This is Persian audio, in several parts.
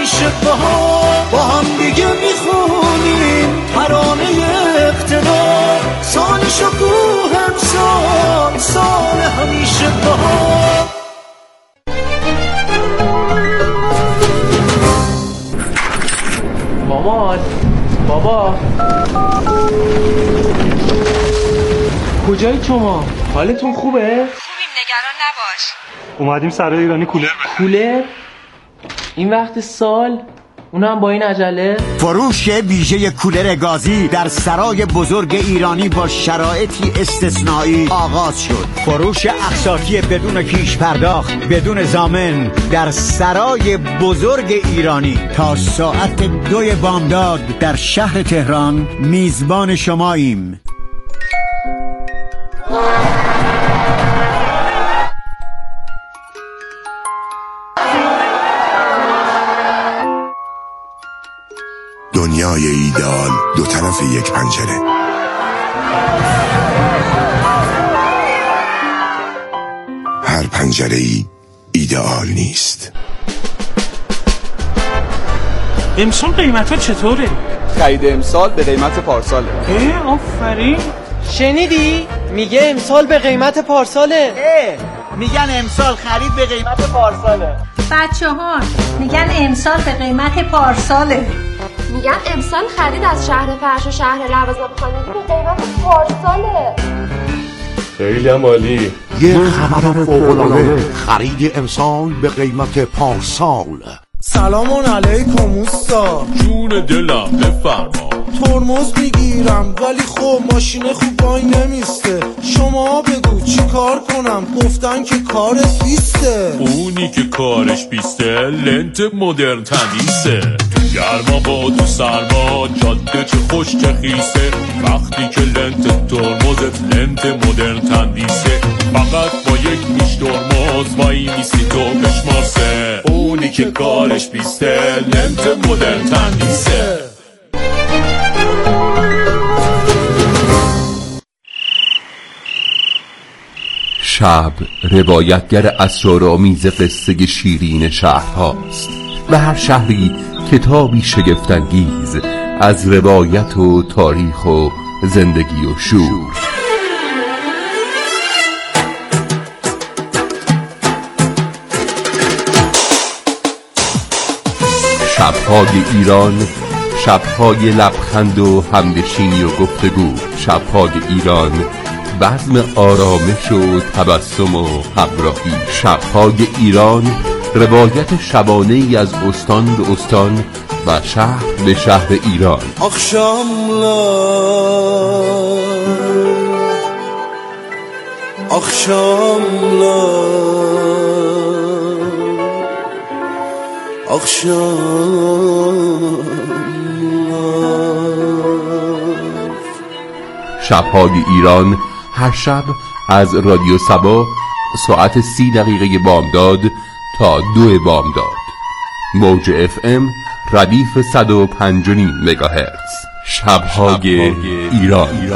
همیشه با هم دیگه میخونیم ترانه اقتدار، سال شکوه امسال سال همیشه بهار. مامان، بابا، کجایی شما؟ حالتون خوبه؟ خوبیم، نگران نباش. اومدیم سرای ایرانی کولر بخریم. کولر؟ این وقت سال؟ اونم با این عجله؟ فروش ویژه کولر گازی در سرای بزرگ ایرانی با شرایطی استثنایی آغاز شد. فروش اقساطی بدون پیش پرداخت، بدون ضامن در سرای بزرگ ایرانی تا ساعت 2 بامداد در شهر تهران. میزبان شماییم. دنیای ایدئال دو طرف یک پنجره. هر پنجره ای ایدئال نیست. امسال قیمت ها چطوره؟ خرید امسال به قیمت پارساله. آفرین. شنیدی؟ میگه امسال به قیمت پارساله. میگن امسال خرید به قیمت پارساله. بچه‌ها میگن امسال به قیمت پارساله. میگن امسال خرید از شهر فرش و شهر لوازم خانگی به قیمت پارساله. خیلی هم عالی. یه خبر فوق‌العاده، خرید امسال به قیمت پارسال. سلام علیکم اوستا. جون دلم بفرما. ترمز میگیرم ولی خب ماشین خوب وای نمیسته. شما بگو چی کار کنم؟ گفتن که کارت بیسته. اونی که کارش بیسته لنت مدرن تمیزه. گرما با تو سرما جاده چه خوش چه خیسه. وقتی که لنت ترمزت لنت مدرن تمیزه. فقط با یک میش ترمز وای میسی تو بشماسه. اونی که کارش بیسته لنت مدرن تمیزه. شب روایتگر اسرارآمیز قصه شیرین شهرهاست و هر شهری کتابی شگفت‌انگیز از روایت و تاریخ و زندگی و شور. شب‌های ایران، شب‌های لبخند و همنشینی و گفتگو. شب‌های ایران، بزم آرامش و تبسم و همراهی. شب‌های ایران، روایت شبانه‌ای از استان به استان و شهر به شهر ایران. شب‌های ایران هر شب از رادیو صبا ساعت 30 دقیقه بامداد تا 2 بامداد. موج FM ردیف 105.5 مگاهرتز. شب‌های ایران.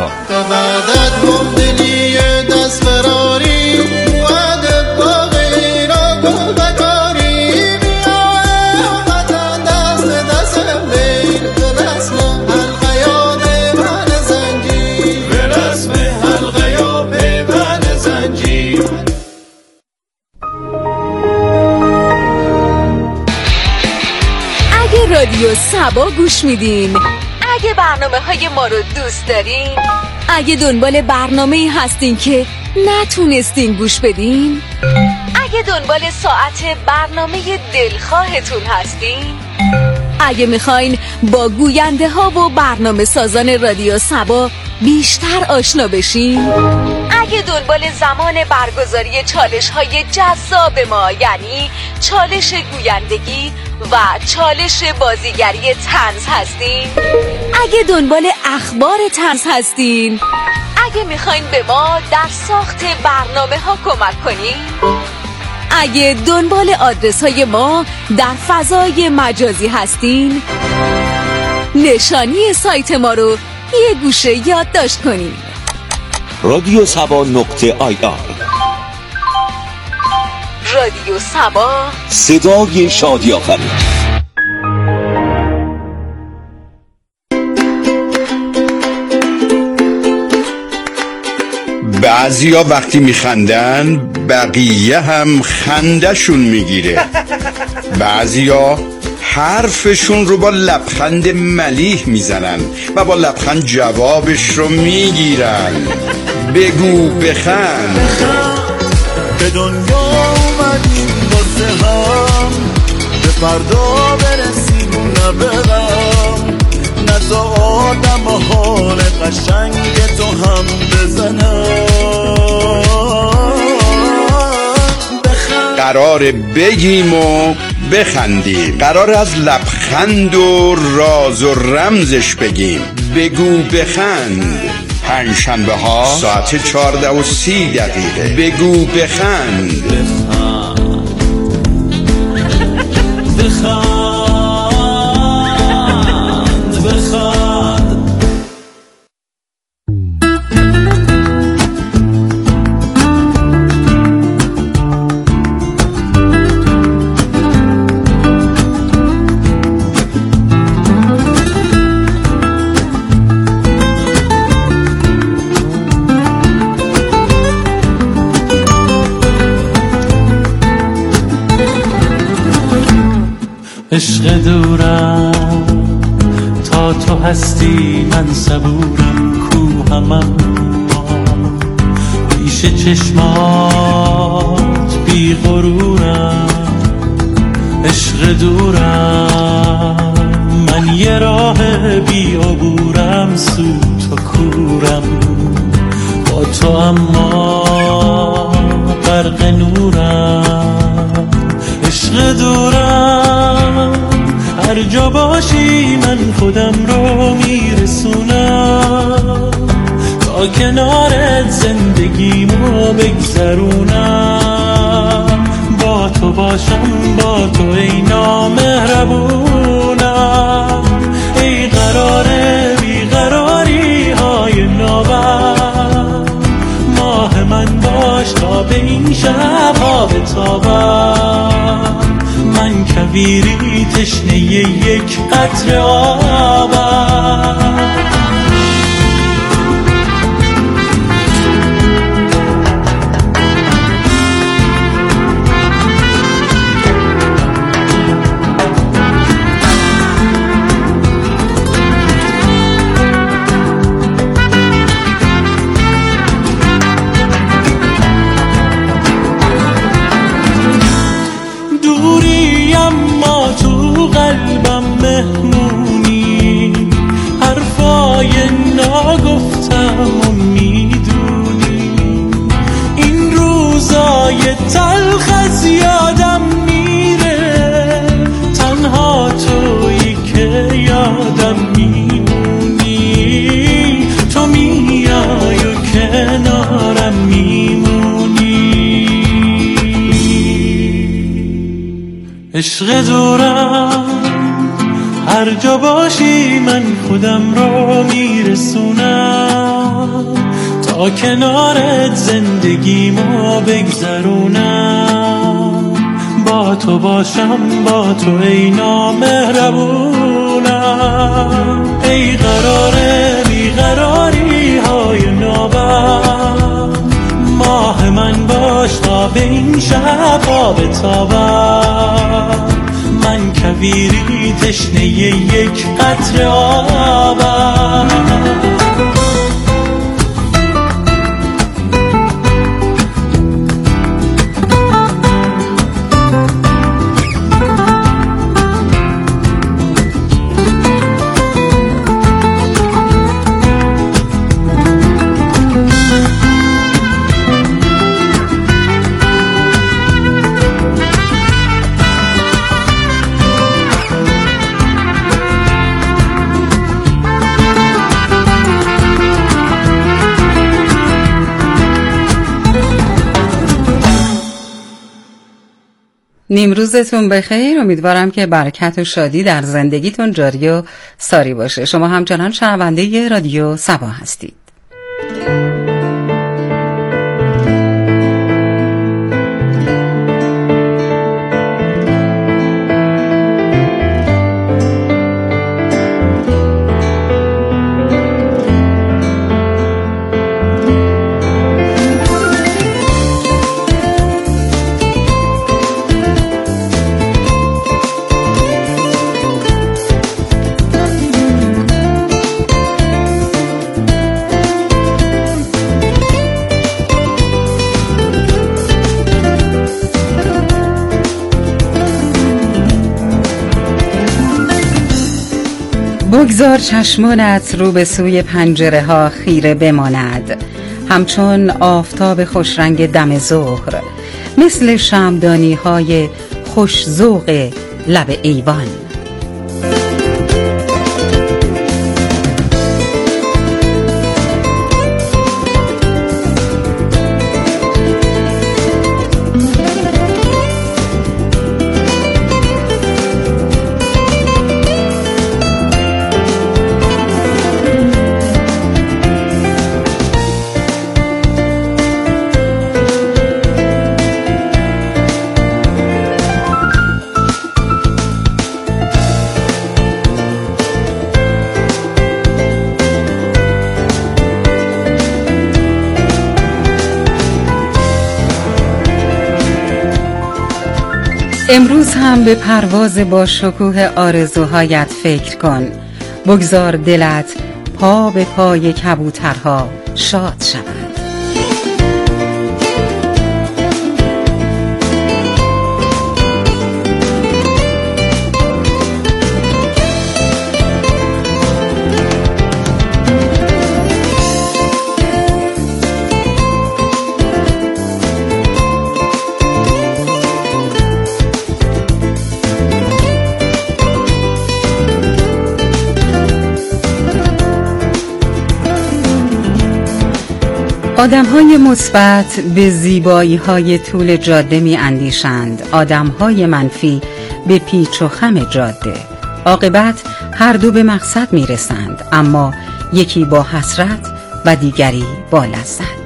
رادیو صبا گوش میدین، اگه برنامه‌های ما رو دوست دارین، اگه دنبال برنامه‌ای هستین که نتونستین گوش بدین، اگه دنبال ساعت برنامه دلخواهتون هستین، اگه میخواین با گوینده ها و برنامه سازان رادیو صبا بیشتر آشنا بشین، اگه دنبال زمان برگزاری چالش های جذاب ما یعنی چالش گویندگی و چالش بازیگری طنز هستین، اگه دنبال اخبار طنز هستین، اگه میخواین به ما در ساخت برنامه ها کمک کنین، اگه دنبال آدرس های ما در فضای مجازی هستین، نشانی سایت ما رو یه گوشه یادداشت کنین: رادیو صبا.ir. رادیو صبا، صدای شادی آفرین. بعضیا وقتی میخندن بقیه هم خندشون میگیره. بعضیا حرفشون رو با لبخند ملیح میزنن و با لبخند جوابش رو میگیرن. بگو بخند. به دنیا اومدیم واسه هم، به فردا برسیم نبرم، نزا آدم حال قشنگ تو هم بزنم. قراره بگیم و بخندیم، قراره از لبخند و راز و رمزش بگیم. بگو بخند. پنجشنبه ها ساعت 14:30. بگو بخند. بخند. عشق دورم تا تو هستی من صبورم، کوهمم پیش چشمات بی غرورم. عشق دورم من یه راه بی عبورم، سو تو کورم با تو اما غرق نورم. عشق دورم هر جا باشی من خودم رو میرسونم، تا کنارت زندگیمو بگذرونم. با تو باشم با تو ای نامهربونم، ای قراره بیقراری های نابم. ماه من باش تا به این شب ها بتابم، من کویری تشنه یک قطره آبم. عشق دورم هر جا باشی من خودم رو میرسونم، تا کنارت زندگیمو بگذرونم. با تو باشم با تو ای نامهربونم، ای قراره بیقراری های نابم. ماه من باش تا به این شب ها بتابم، من کویری تشنه یک قطره آبم. نیمروزتون بخیر. امیدوارم که برکت و شادی در زندگیتون جاری و ساری باشه. شما همچنان شنونده رادیو سبا هستید. بگذار چشمانت رو به سوی پنجره ها خیره بماند، همچون آفتاب خوشرنگ دم ظهر، مثل شمعدانی های خوش ذوق لب ایوان. امروز هم به پرواز با شکوه آرزوهایت فکر کن. بگذار دلت پا به پای کبوترها شاد شود. آدم‌های مثبت به زیبایی‌های طول جاده می‌اندیشند، آدم‌های منفی به پیچ و خم جاده. عاقبت هر دو به مقصد می‌رسند، اما یکی با حسرت و دیگری با لذت.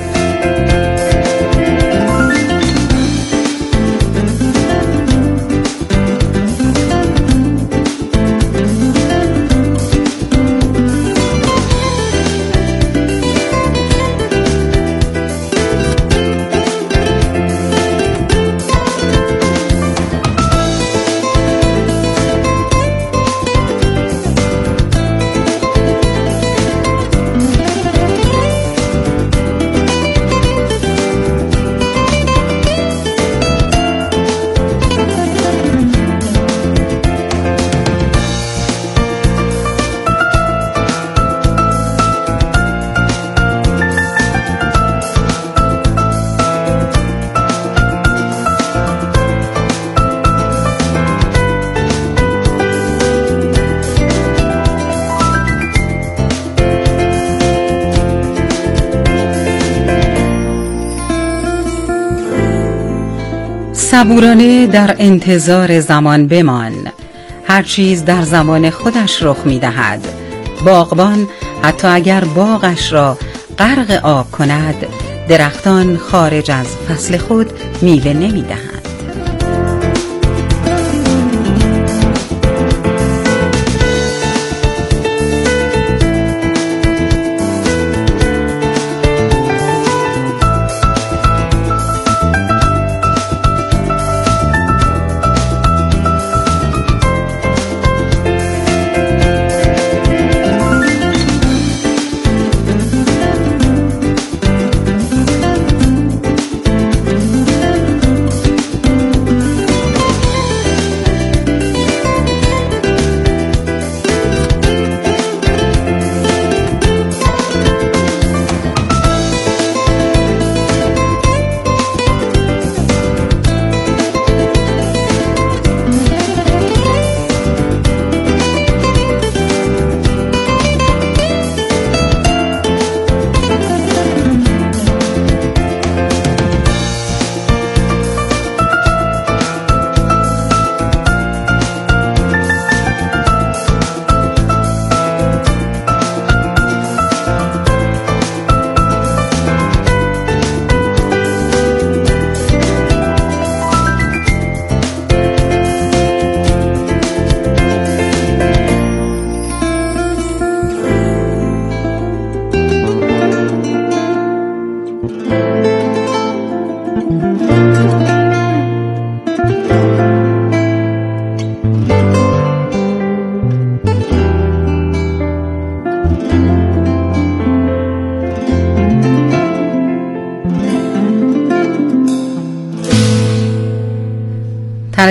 صبورانه در انتظار زمان بمان، هر چیز در زمان خودش رخ می دهد. باغبان حتی اگر باغش را غرق آب کند، درختان خارج از فصل خود میوه نمی دهند.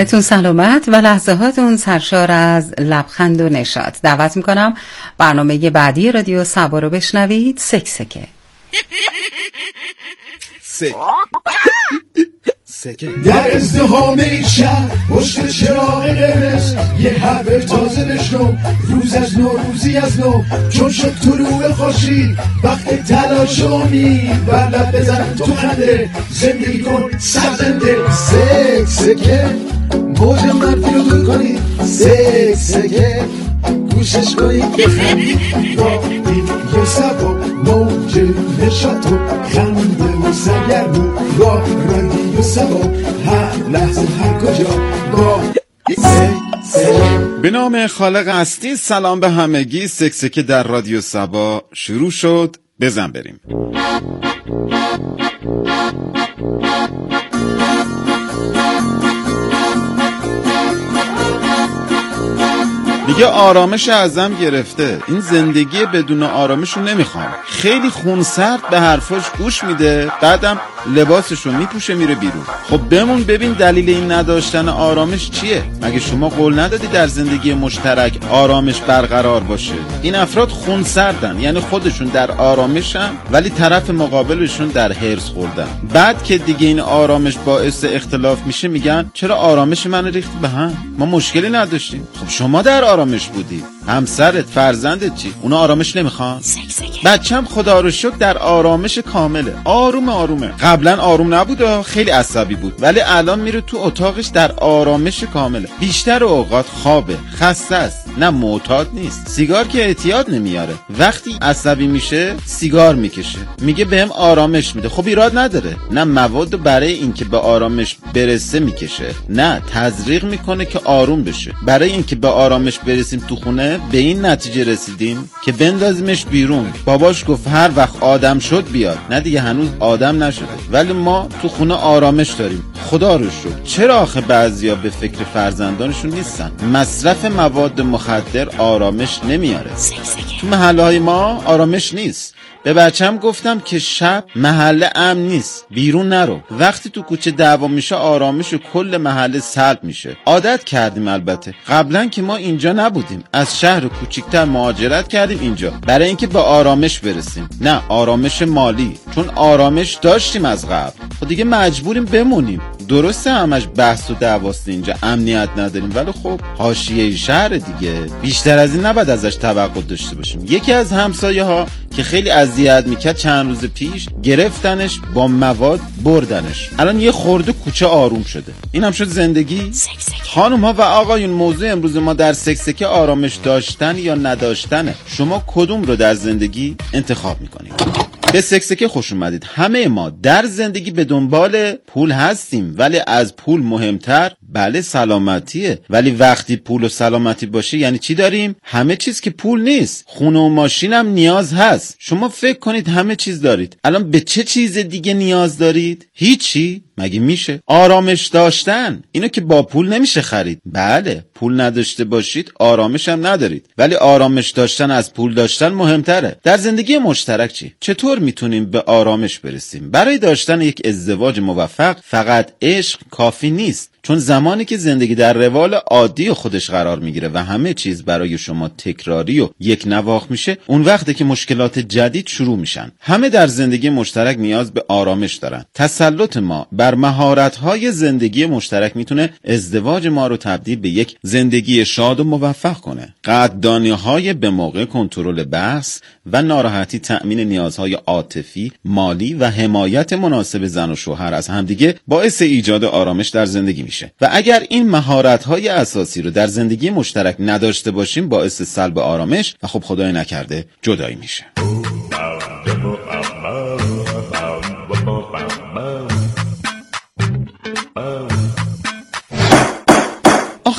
روزگارتون سلامت و لحظه هاتون سرشار از لبخند و نشاط. دعوت میکنم برنامه بعدی رادیو سبا رو بشنوید. سکسکه در ازدحام این شهر پشت چراغ قرمز یه حرف تازه بشنو، روز از نو روزی از نو، چون شد طلوع خورشید وقت تلاش و امید، بر لب بزن تو خنده، زندگی کن سرزنده. سکسکه موج منفی رو دور کنید، سکسکه گوشش کنید بخندید، رادیو سبا موج نشاط و خنده و سرگرمی، با رادیو سبا هر لحظه هر کجا با به نام خالق هستی. سلام به همگی. سکسکه در رادیو سبا شروع شد. بزن بریم. دیگه آرامش ازم گرفته. این زندگی بدون آرامش رو نمیخوام. خیلی خونسرد به حرفاش گوش میده، بعدم لباسشو میپوشه میره بیرون. خب بمون ببین دلیل این نداشتن آرامش چیه؟ مگه شما قول ندادی در زندگی مشترک آرامش برقرار باشه؟ این افراد خونسردن، یعنی خودشون در آرامشن ولی طرف مقابلشون در هرس خوردن. بعد که دیگه این آرامش باعث اختلاف میشه میگن چرا آرامش من ریختی به هم؟ ما مشکلی نداشتیم. خب شما در آرامش بودی، همسرت، فرزندت چی؟ اونا آرامش نمیخوان؟ بچم خدا رو شکر در آرامش کامله، آرومه. قبلا آروم نبود، خیلی عصبی بود، ولی الان میره تو اتاقش در آرامش کامله. بیشتر اوقات خوابه، خسته است، نه معتاد نیست. سیگار که اعتیاد نمیاره، وقتی عصبی میشه سیگار میکشه، میگه بهم آرامش میده. خب ایراد نداره، نه مواد برای اینکه به آرامش برسه میکشه، نه تزریق میکنه که آروم بشه. برای اینکه به آرامش برسیم تو خونه به این نتیجه رسیدیم که بندازیمش بیرون. باباش گفت هر وقت آدم شد بیاد، نه دیگه هنوز آدم نشده، ولی ما تو خونه آرامش داریم. خدا رو شکر. چرا آخه بعضیا به فکر فرزندانشون نیستن؟ مصرف مواد مخدر آرامش نمیاره. تو محله‌های ما آرامش نیست. به بچم گفتم که شب محله امن نیست، بیرون نرو. وقتی تو کوچه دعوا میشه آرامش کل محله سلب میشه. عادت کردیم. البته قبلا که ما اینجا نبودیم، از شهر کوچیک‌تر مهاجرت کردیم اینجا برای اینکه به آرامش برسیم، نه آرامش مالی، چون آرامش داشتیم از قبل. خب دیگه مجبوریم بمونیم. درسته همش بحث و دعواست اینجا، امنیت نداریم، ولی خب حاشیه شهر دیگه، بیشتر از این نباید ازش توقع داشته باشیم. یکی از همسایه‌ها که خیلی اذیت میکرد چند روز پیش گرفتنش، با مواد بردنش. الان یه خورده کوچه آروم شده. این هم شد زندگی. خانم ها و آقایون، موضوع امروز ما در سکسکه آرامش داشتن یا نداشتنه. شما کدوم رو در زندگی انتخاب میکنید؟ به سکسکه خوش اومدید. همه ما در زندگی به دنبال پول هستیم، ولی از پول مهمتر بله سلامتیه. ولی وقتی پول و سلامتی باشه یعنی چی داریم؟ همه چیز که پول نیست. خونه و ماشین هم نیاز هست. شما فکر کنید همه چیز دارید، الان به چه چیز دیگه نیاز دارید؟ هیچی. مگه میشه؟ آرامش داشتن، اینو که با پول نمیشه خرید. بله پول نداشته باشید آرامش هم ندارید، ولی آرامش داشتن از پول داشتن مهمتره. در زندگی مشترک چی؟ چطور میتونیم به آرامش برسیم؟ برای داشتن یک ازدواج موفق فقط عشق کافی نیست، چون زمانی که زندگی در روال عادی خودش قرار میگیره و همه چیز برای شما تکراری و یک نواخت میشه، اون وقته که مشکلات جدید شروع میشن. همه در زندگی مشترک نیاز به آرامش دارن. تسلط ما بر مهارت‌های زندگی مشترک میتونه ازدواج ما رو تبدیل به یک زندگی شاد و موفق کنه. قدردانی‌های به موقع، کنترل بحث و ناراحتی، تأمین نیازهای عاطفی، مالی و حمایت مناسب زن و شوهر از همدیگه باعث ایجاد آرامش در زندگی میشه. و اگر این مهارت‌های اساسی رو در زندگی مشترک نداشته باشیم باعث سلب آرامش و خب خدای نکرده جدایی میشه.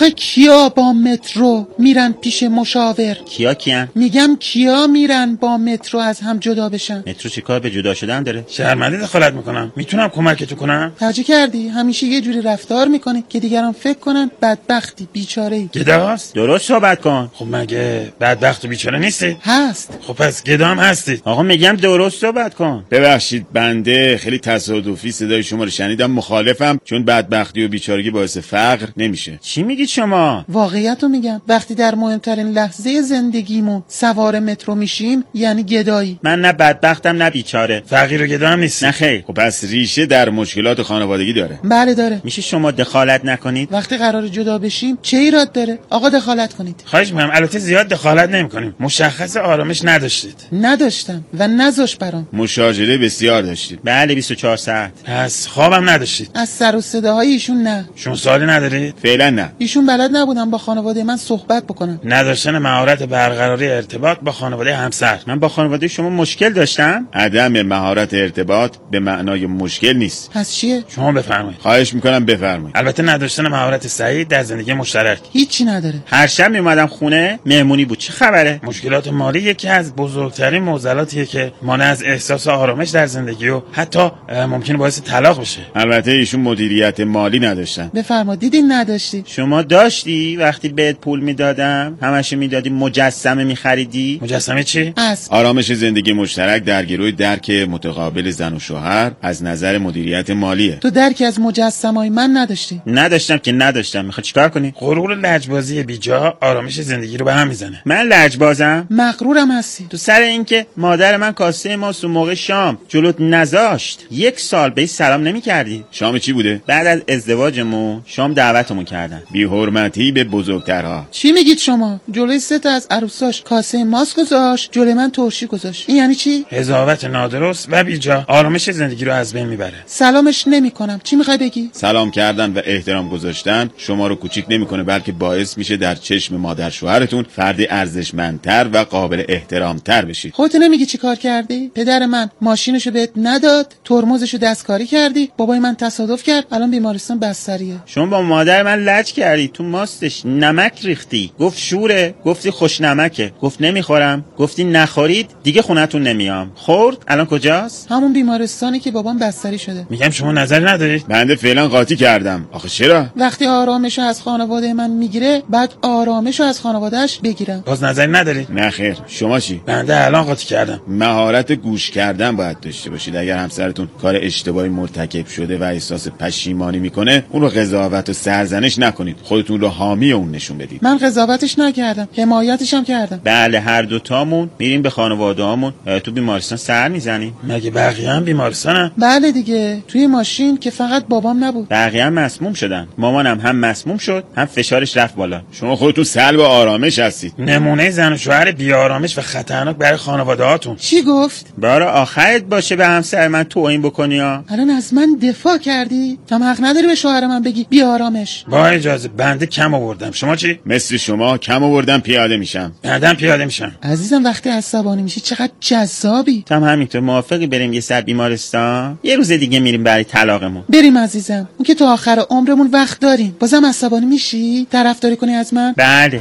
آخه کیا با مترو میرن پیش مشاور؟ کیا کیان؟ میگم کیا میرن با مترو از هم جدا بشن؟ مترو چی کار به جدا شدن داره؟ شرمنده دخالت میکنم. میتونم کمکتون کنم؟ توجه کردی همیشه یه جوری رفتار میکنه که دیگران فکر کنن بدبختی بیچاره‌ای. گداست؟ درست صحبت کن. خب مگه بدبخت و بیچاره نیستی؟ هست. خب پس گدا هم هستی. آقا میگم درست صحبت کن. ببخشید بنده خیلی تصادفی صدای شما رو شنیدم، مخالفم، چون بدبختی و بیچارگی باعث فقر نمیشه. چی میگید شما؟ واقعیت رو میگم. وقتی در مهمترین لحظه زندگیمون سوار مترو میشیم یعنی گدایی. من نه بدبختم نه بیچاره. فقیر و گدا هم نیست. نه خیر. خب پس ریشه در مشکلات خانوادگی داره. بله داره. میشه شما دخالت نکنید؟ وقتی قرار جدا بشیم چه ایراد داره؟ آقا دخالت کنید. خواهش می‌کنم. البته زیاد دخالت نمی‌کنیم. مشخص آرامش نداشتید. نداشتم و نذاش برام. مشاجره بسیار داشتید. بله 24 ساعت. پس خوابم نداشتید. از سر و صداهای ایشون نه. شما سوالی ندارید؟ فعلا نه. ایشون بلد نبودن با خانواده من صحبت بکنن. نداشتن مهارت برقراری ارتباط با خانواده همسر. من با خانواده شما مشکل داشتم؟ عدم مهارت ارتباط به معنای مشکل نیست. پس چیه؟ شما بفرمایید. خواهش میکنم بفرمایید. البته نداشتن مهارت سعید در زندگی مشترک. هیچی نداره. هر شب میومدم خونه مهمونی بود. چه خبره؟ مشکلات مالی یکی از بزرگترین معضلاتیه که مانع از احساس آرامش در زندگی و حتی ممکنه باعث طلاق بشه. البته ایشون مدیریت مالی نداشتن. بفرما. دیدین نداشتی؟ شما داشتی؟ وقتی بهت پول میدادم همش میدادی مجسمه میخریدی؟ مجسمه چی؟ آرامش زندگی مشترک در گروه درک متقابل زن و شوهر از نظر مدیریت مالیه. تو درکی از مجسمه‌های من نداشتی؟ نداشتم که نداشتم. میخوای چیکار کنی؟ غرور لجبازی بیجا آرامش زندگی رو به هم میزنه. من لجبازم؟ مغرورم هستی. تو سر اینکه مادر من کاسه ماست و موقع شام جلوت نذاشت 1 سال به سلام نمی‌کردی. شام چی بوده؟ بعد از ازدواجمون شام دعوتمون کردن. بی حرمتی به بزرگترها. چی میگید شما؟ جلوی 3 تا از عروساش کاسه ماست گذاشت، جلوی من ترشی گذاشت. این یعنی چی؟ قضاوت نادرست و بیجا آرامش زندگی رو از بین میبره. سلامش نمی‌کنم. چی می‌خوای بگی؟ سلام کردن و احترام گذاشتن شما رو کوچیک نمی‌کنه، بلکه باعث میشه در چشم مادر شوهرتون فردی ارزشمندتر و قابل احترامتر بشید. خودت نمیگی چی کار کردی؟ پدر من ماشینشو بهت نداد، ترمزشو دستکاری کردی، بابای من تصادف کرد، الان بیمارستان بستریه. شما با مادر من لج کردی، تو ماستش نمک ریختی، گفت شوره، گفتی خوش نمکه، گفت نمیخورم، گفتی نخورید دیگه خونتون نمیام. خورد، الان کجاست؟ همون بیمارستانی که بابام بستری شده. میگم شما نظری ندارید؟ بنده فعلا قاطی کردم. آخه چرا؟ وقتی آرامشو از خانواده من میگیره، بعد آرامشو از خانواده‌اش بگیرم. باز نظری ندارید؟ نه خیر. شما چی؟ بنده الان قاطی کردم. مهارت گوش کردن باید داشته باشید. اگر همسرتون کار اشتباهی مرتکب شده و احساس پشیمانی میکنه، اون رو قضاوت و سرزنش نکنید. خودتون رو حامی اون نشون بدید. من قضاوتش نکردم، حمایتش هم کردم. بله هر دوتامون میریم به خانواده‌هامون تو بیمارستان سر میزنیم. مگه بقیه هم بیمارستانن؟ بله دیگه، توی ماشین که فقط بابام نبود. بقیه هم مسموم شدن. مامانم هم مسموم شد، هم فشارش رفت بالا. شما خودتون سلب آرامش هستید. نمونه زن و شوهر بی‌آرامش و خطرناک برای خانواده‌هاتون. چی گفت؟ بار آخرت باشه به همسر من توهین بکنی ها. الان از من دفاع کردی؟ تو حق نداری به شوهر من بگی بی آرامش. با اجازه بنده کم آوردم. شما چی؟ مثل شما کم آوردم پیاده میشم. بعدم پیاده میشم. عزیزم وقتی عصبانی میشی چقدر جذابی. تو هم همینطور موافقی بریم یه سر بیمارستان؟ یه روز دیگه میریم برای طلاقمون. بریم عزیزم. اون که تا آخر عمرمون وقت داریم. بازم عصبانی میشی؟ طرفداری کنی از من؟ بله.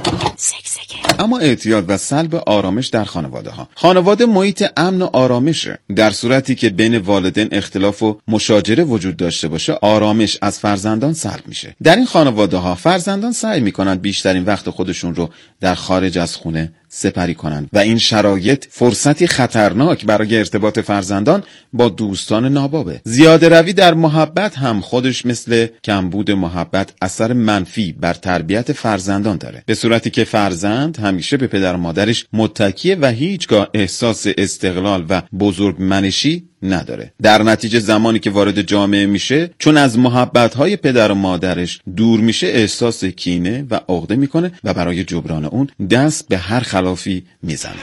اما اعتیاد و سلب آرامش در خانواده محیط امن و آرامشه. در صورتی که بین والدین اختلاف و مشاجره وجود داشته باشه، آرامش از فرزندان سلب میشه. در این خانواده ها فرزندان سعی میکنن بیشترین وقت خودشون رو در خارج از خونه سپری کنند و این شرایط فرصتی خطرناک برای ارتباط فرزندان با دوستان نابابه. زیاده روی در محبت هم خودش مثل کمبود محبت اثر منفی بر تربیت فرزندان داره، به صورتی که فرزند همیشه به پدر و مادرش متکیه و هیچگاه احساس استقلال و بزرگمنشی نداره. در نتیجه زمانی که وارد جامعه میشه، چون از محبت‌های پدر و مادرش دور میشه، احساس کینه و عقده میکنه و برای جبران اون دست به هر خلافی میزنه.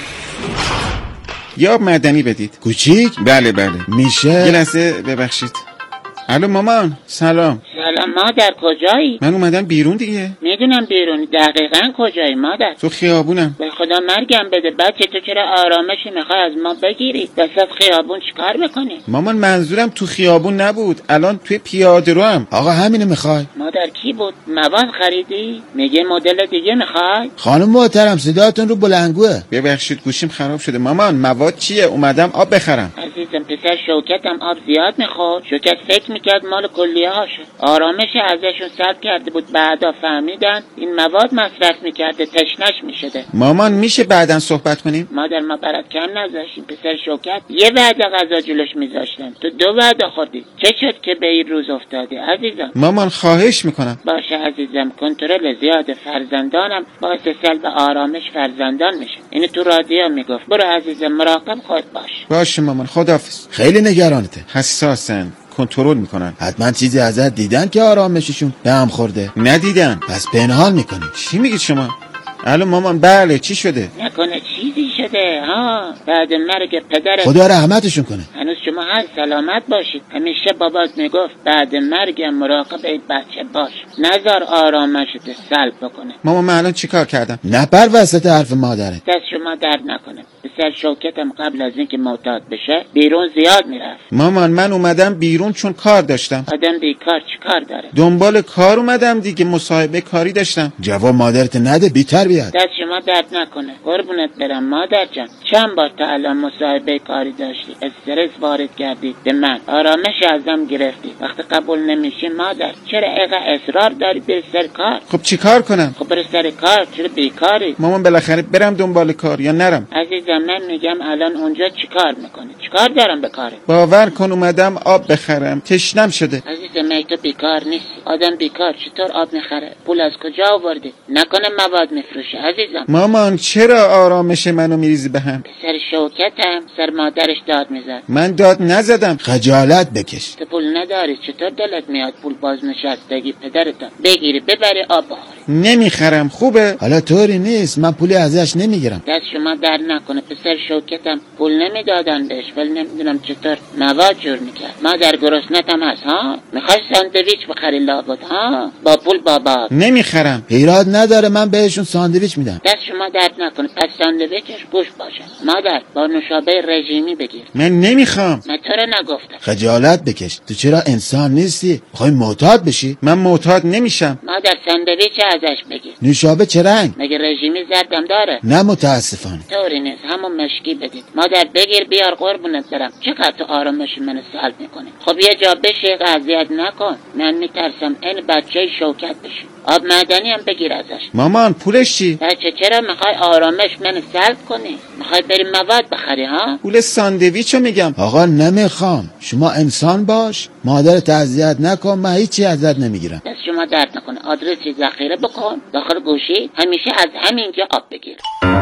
یا مدنی بدید. کوچیک؟ بله میشه. یه لحظه ببخشید. الو مامان، سلام. سلام مادر، کجایی؟ من اومدم بیرون دیگه. میدونم بیرونی، دقیقاً کجایی مادر؟ تو خیابونم. به خدا خدا مرگم بده. بچه تو چرا آرامشی میخوای از ما بگیری؟ وسط خیابون چیکار میکنی؟ مامان منظورم تو خیابون نبود، الان توی پیاده رو هم. آقا همینو میخوای؟ مادر کی بود؟ مواد خریدی؟ میگه مدل دیگه میخوای؟ خانم محترم صداتون رو بلندگوه. ببخشید گوشیم خراب شده. مامان مواد چیه؟ اومدم آب بخرم. عزیزم پسر شوکتم آب زیاد میخورد. شوکت فکر میکرد مال کلیه هاشه. آرامش ازشون سلب کرده بود، بعدا فهمیدن این مواد مصرف میکرده تشنش میشده. مامان میشه بعدن صحبت کنیم؟ مادر ما برات کم نذاشتیم. پسر شوکت یه وعده غذا جلوش میذاشتن، تو 2 وعده خوردی. چه شد که به این روز افتادی عزیزم؟ مامان خواهش میکنم. باشه عزیزم، کنترل زیاد فرزندانم باعث سلب آرامش فرزندان میشه. اینو تو رادیو میگفت. برو عزیزم مراقب خود باش. باشه مامان، خداحافظ. خیلی نگرانته. حساسن، کنترل میکنن. حتما چیزی ازت دیدن که آرامششون به هم خورده. ندیدن. پس پنهان میکنی. چی میگید شما؟ الو مامان، بله چی شده؟ نکنه چیزی شده ها بعد مرگ پدرت؟ خدا رحمتشون کنه. هنوز شما هر سلامت باشید. همیشه بابات میگفت بعد مرگم مراقب این بچه باش، نذار آرامشت سلب بکنه. مامان من الان چیکار کردم؟ نپر وسط حرف مادرت. دست شما درد نکنه. پسر شوکتم قبل از اینکه معتاد بشه بیرون زیاد میرفت. مامان من اومدم بیرون چون کار داشتم. آدم بیکار چی کار داره؟ دنبال کار اومدم دیگه، مصاحبه کاری داشتم. جواب مادرت نده، بی‌تربیت. دست شما درد نکنه. قربونت برم مادر جان. چند بار تا الان مصاحبه کاری داشتی، استرس وارد کردی به من، آرامش ازم گرفتی. وقتی قبول نمیشی مادر چرا اینقدر اصرار داری بری سر کار؟ خب چی کار کنم؟ خب بری سر کار، چرا بیکاری؟ مامان بالاخره برم دنبال کار یا نرم؟ عزیزم من میگم الان اونجا چی کار میکنی؟ چی کار دارم به کاره؟ باور کن اومدم آب بخرم، تشنم شده. عزیزم من تو بیکار نیستی. آدم بیکار چطور آب میخره؟ پول از کجا آوردی؟ نکنه مواد میفروشه عزیزم. مامان چرا آرامش منو میریزی به هم؟ سر شوکتم سر مادرش داد میزد. من داد نزدم. خجالت بکش. تو پول نداری چطور دلت میاد پول بازنشستگی پدرتم بگیری ببری آب بخوری؟ نمیخرم. خوبه؟ حالا طوری نیست، من پولی ازش نمیگیرم. دست شما در نکنه. پسر شوکتم پول نمیدادن بهش ولی نمیدونم چطور مواد جور میکرد. مادر گرسنتم هست ها؟ میخوای ساندویچ بخری لابد ها؟ با پول بابا. نمیخرم. ایراد نداره، من بهشون ساندویچ میدم. دست شما درد نکنه. پس ساندویچش گوشت باشه. مادر با نوشابه رژیمی بگیر. من نمیخوام. من تو رو نگفتم. خجالت بکش. تو چرا انسان نیستی؟ میخوای معتاد بشی؟ من معتاد نمیشم. مادر ساندویچ ازش بگیر. نوشابه چه رنگ؟ مگه رژیمی زردم داره؟ نه متاسفانه. طوری نیست، همون مشکی بدید. مادر بگیر بیار قربونت برم. چقدر تو آرامش منو سلب میکنه. خب یه جا بشی، اذیت نکن. من میترسم این بچه شوکت بشی. آب معدنی هم بگیر ازش. مامان پولش چی؟ بچه چرا میخوای آرامش منو سلب کنی؟ میخوای بری مواد بخری ها؟ پول ساندویچو میگم. آقا نمیخوام. شما انسان باش، مادرت اذیت نکن، من هیچی ازت نمیگیرم. دست شما درد نکنه. آدرسی ذخیره بکن داخل گوشی، همیشه از همینجا آب بگیر.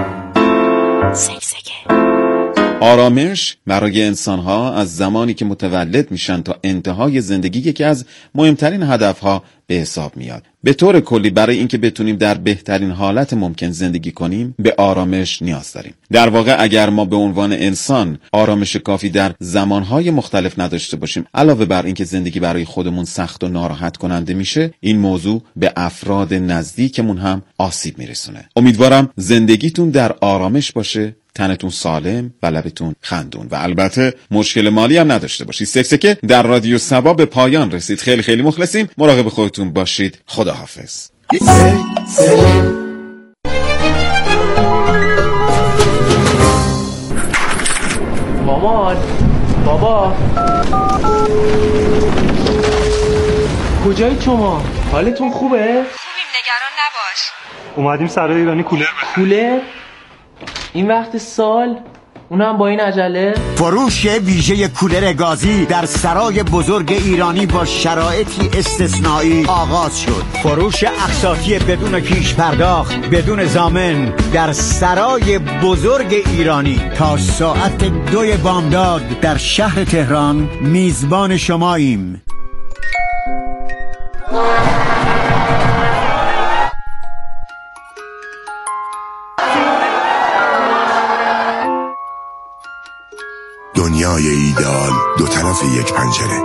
آرامش برای انسان‌ها از زمانی که متولد میشن تا انتهای زندگی یکی از مهمترین هدفها به حساب میاد. به طور کلی برای اینکه بتونیم در بهترین حالت ممکن زندگی کنیم به آرامش نیاز داریم. در واقع اگر ما به عنوان انسان آرامش کافی در زمانهای مختلف نداشته باشیم، علاوه بر اینکه زندگی برای خودمون سخت و ناراحت کننده میشه، این موضوع به افراد نزدیکمون هم آسیب میرسونه. امیدوارم زندگیتون در آرامش باشه، تنتون سالم و لبتون خندون و البته مشکل مالی هم نداشته باشید. سکسکه در رادیو سبا به پایان رسید. خیلی خیلی مخلصیم. مراقب خودتون باشید. خداحافظ. مامان، بابا، کجایی شما؟ حالتون خوبه؟ خوبیم، نگران نباش. اومدیم سرای ایرانی کولر کولر؟ این وقت سال؟ اونم با این عجله؟ فروش ویژه کولر گازی در سرای بزرگ ایرانی با شرایطی استثنایی آغاز شد. فروش اقساطی بدون پیش پرداخت، بدون ضامن در سرای بزرگ ایرانی تا ساعت 2 بامداد در شهر تهران میزبان شماییم. دنیای ایدئال دو طرف یک پنجره.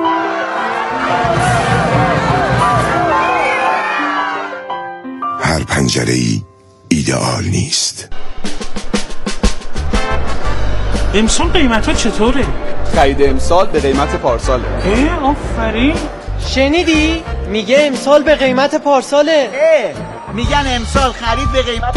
هر پنجره‌ای ایدئال نیست. امسال قیمت ها چطوره؟ خرید امسال به قیمت پارساله. آفرین. شنیدی؟ میگه امسال به قیمت پارساله. میگن امسال خرید به قیمت